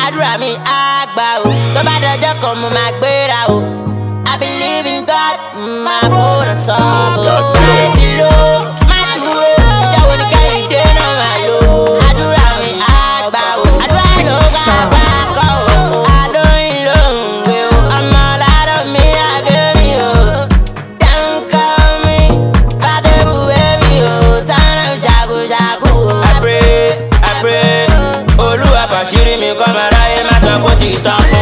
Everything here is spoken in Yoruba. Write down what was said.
àdúrà mi á gbà o. Tó bá dọjọ́ kan mo máa gbéra o. I believe in God, my phone and sọ́ọ̀bù. Láyé sí ló má dúró, ìjọba ní kẹ́hìndé náà máa lò. Àdúrà mi á gbà o. Àdúrà ló máa gbà kọ́ o. Àlóyìn ló ń gbé o. Ọmọ ládọ̀ mi àgẹ́rì o. Dáńkọ́ mi, Adébù bébí o. Sánà ṣàkóṣàkó o. I pray, Olúwa bàṣírí mi kọ́ máa ráyé má sọ kó ti tán.